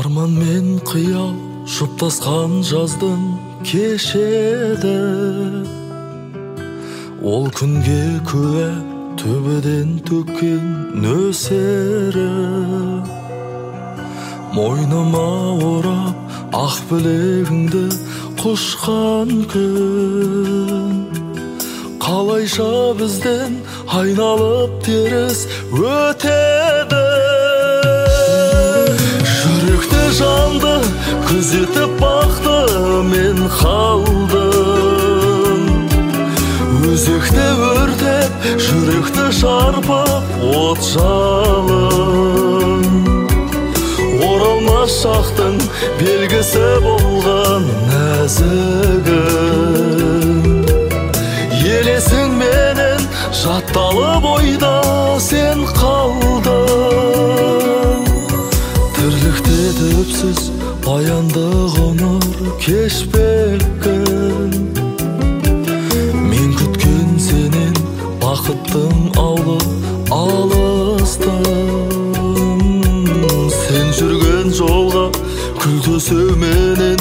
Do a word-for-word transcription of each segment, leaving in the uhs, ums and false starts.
арман мен қиял жұптасқан жаздың кешеді. Ол күнге куә төбеден төккен нөсері. Мойныма орап ақ білегіңді құшқан күн. Қалайша бізден айналып теріс өтеді. Жүректі жанды күзетіп бақты мен қалдым. Өзекті өртеп, жүректі шарпып от жалын. Оралмас шақтың белгісі болған нәзігім. Елесің менен жатталып ойда сен қалдың. Тірлікте түпсіз баянды ғұмыр кешпекпін. Мен күткен сенен бақыттың аулы алыстым. Сен жүрген жолға күл төсеуменен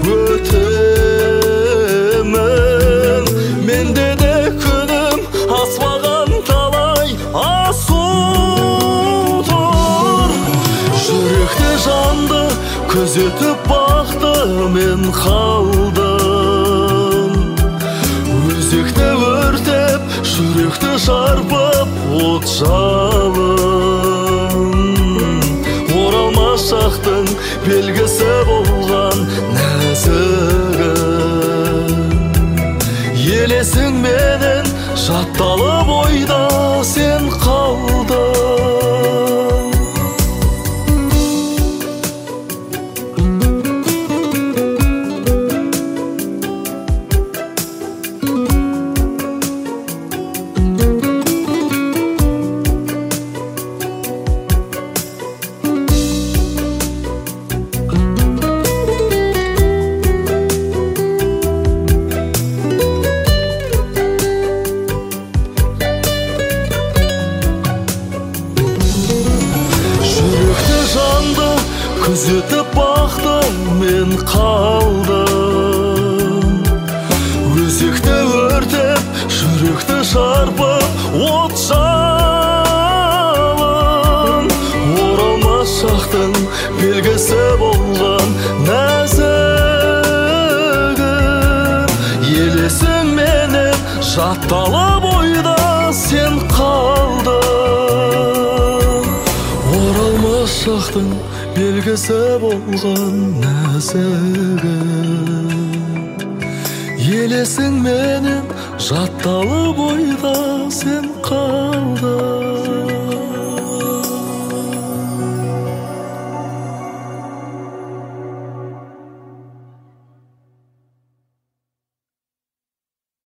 өтемін. Менде де күнім аспаған талай асу тұр. Жүректі жанды күзетіп бақты мен қалдым. Өзекті өртеп, жүректі шарпып от жалын. Оралмас шақтың белгісі болған нәзігім. Елесің менен жатталып ойда сен қалдың. Күзетіп бақтым мен қалдым. Өзекті өртеп, жүректі шарпып от жалын. Оралмас шақтың белгісі болған нәзігім. Елесің менен жатталып ойда сен қалдың. Оралмас шақтың белгісі болған нәзігім. Елесің менен жатталып ойда сен қал.